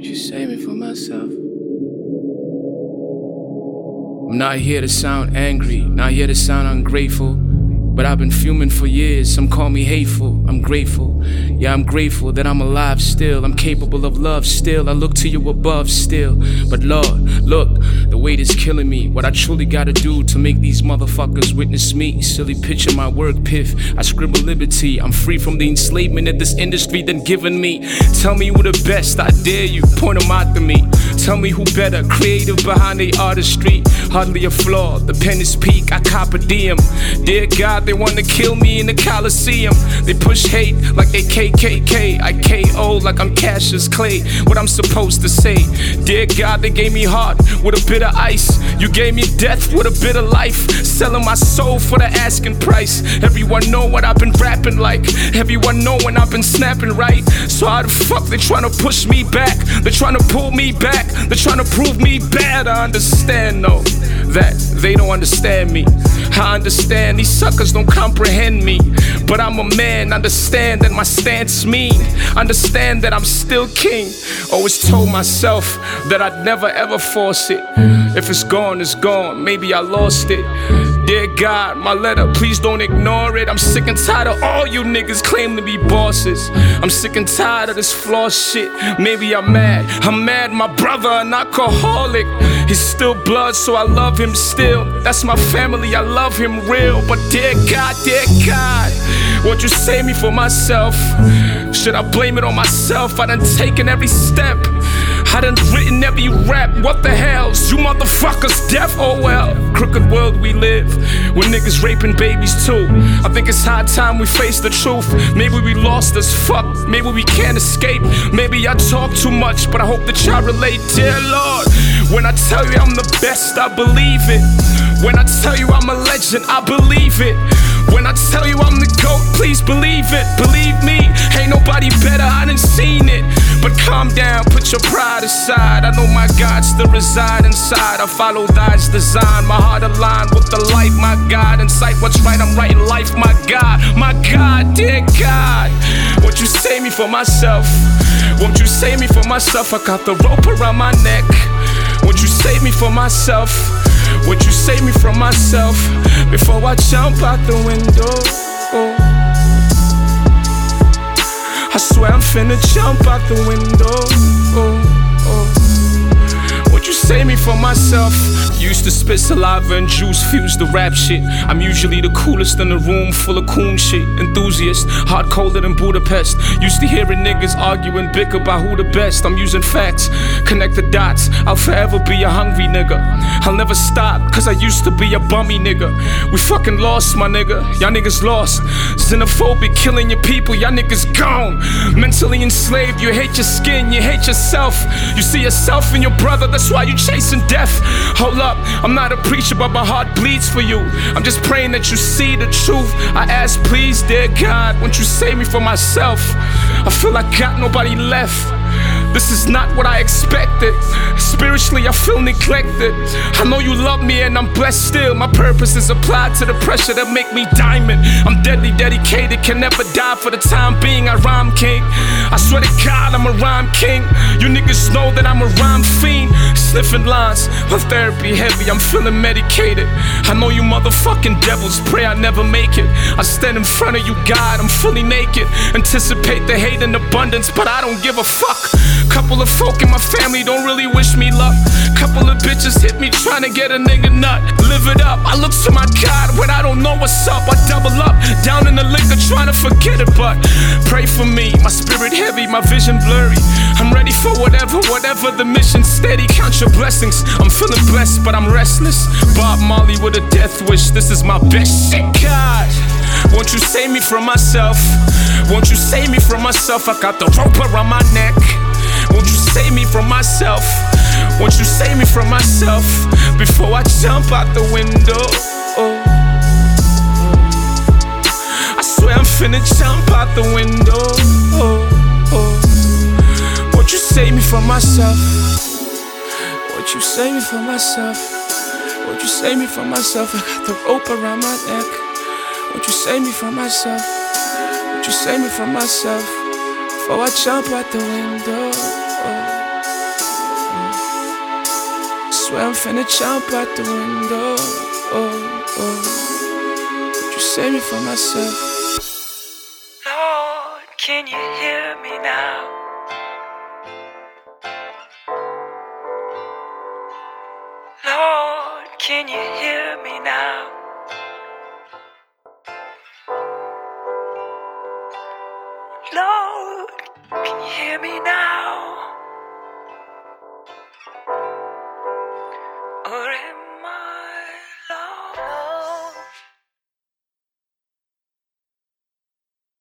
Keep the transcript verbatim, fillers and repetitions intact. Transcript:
Would you save me from myself? I'm not here to sound angry, not here to sound ungrateful, but I've been fuming for years. Some call me hateful, I'm grateful. Yeah, I'm grateful that I'm alive still. I'm capable of love still. I look to you above still. But Lord, look, the weight is killing me. What I truly gotta do to make these motherfuckers witness me. Silly picture my work piff. I scribble liberty. I'm free from the enslavement that this industry done given me. Tell me who the best, I dare you. Point them out to me. Tell me who better, creative behind the artistry. Hardly a flaw, the pen is peak, I cop a diem. Dear God, they wanna kill me in the Coliseum. They push hate like they K K K. I K O like I'm Cassius Clay. What I'm supposed to say? Dear God, they gave me heart with a bit of ice. You gave me death with a bit of life. Selling my soul for the asking price. Everyone know what I've been rapping like. Everyone know when I've been snapping right. So how the fuck they tryna push me back? They tryna pull me back. They tryna prove me bad. I understand though that they don't understand me. I understand these suckers don't comprehend me. But I'm a man, understand that my stance mean. Understand that I'm still king. Always told myself that I'd never ever force it. If it's gone, it's gone, maybe I lost it. Dear God, my letter, please don't ignore it. I'm sick and tired of all you niggas claim to be bosses. I'm sick and tired of this flaw shit. Maybe I'm mad, I'm mad my brother an alcoholic. He's still blood, so I love him still. That's my family, I love him real. But dear God, dear God, won't you save me from myself? Should I blame it on myself? I done taken every step, I done written every rap. What the hell's you motherfuckers deaf? Oh well, crooked world we live, when niggas raping babies too. I think it's high time we face the truth. Maybe we lost as fuck, maybe we can't escape. Maybe I talk too much, but I hope that y'all relate. Dear Lord, when I tell you I'm the best, I believe it. When I tell you I'm a legend, I believe it. When I tell you I'm the GOAT, please believe it. Believe me, ain't nobody better, I done seen it. But calm down, put your pride aside. I know my God still reside inside. I follow Thy's design, my heart aligned with the light. My God, in sight, what's right, I'm writing life. My God, my God, dear God, won't you save me from myself? Won't you save me from myself? I got the rope around my neck. Won't you save me from myself? Won't you save me from myself before I jump out the window? Oh. I swear I'm finna jump out the window. Oh, oh. Won't you save me from myself? Used to spit saliva and juice, fuse the rap shit. I'm usually the coolest in the room, full of coon shit. Enthusiast, hard colder than Budapest. Used to hearing niggas argue and bicker about who the best. I'm using facts, connect the dots. I'll forever be a hungry nigga. I'll never stop, cause I used to be a bummy nigga. We fucking lost, my nigga. Y'all niggas lost. Xenophobic, killing your people, y'all niggas gone. Mentally enslaved, you hate your skin, you hate yourself. You see yourself in your brother, that's why you chasing death. Hold up, I'm not a preacher, but my heart bleeds for you. I'm just praying that you see the truth. I ask, please, dear God, won't you save me from myself? I feel I got nobody left. This is not what I expected. Spiritually, I feel neglected. I know you love me and I'm blessed still. My purpose is applied to the pressure that make me diamond. I'm deadly dedicated, can never die for the time being. I rhyme king. I swear to God, I'm a rhyme king. You niggas know that I'm a rhyme fiend. Sniffing lines, my therapy heavy, I'm feeling medicated. I know you motherfucking devils pray I never make it. I stand in front of you, God, I'm fully naked. Anticipate the hate in abundance, but I don't give a fuck. Couple of folk in my family don't really wish me luck. Couple of bitches hit me trying to get a nigga nut. Live it up, I look to my God when I don't know what's up. I double up, down in the liquor trying to forget it. But pray for me, my spirit heavy, my vision blurry. I'm ready for whatever, whatever the mission. Steady, count your blessings. I'm feeling blessed, but I'm restless. Bob Marley with a death wish, this is my best shit. God, won't you save me from myself? Won't you save me from myself? I got the rope around my neck. Won't you save me from myself? Won't you save me from myself before I jump out the window? Oh. I swear I'm finna jump out the window. Oh, oh. Won't you save me from myself? Won't you save me from myself? Won't you save me from myself? I got the rope around my neck. Won't you save me from myself? Won't you save me from myself before I jump out the window? Oh. swear I'm finna jump out the window. Oh, oh. Would you save me from myself? Lord, can you hear me now? Lord, can you hear me now? Lord, can you hear me now?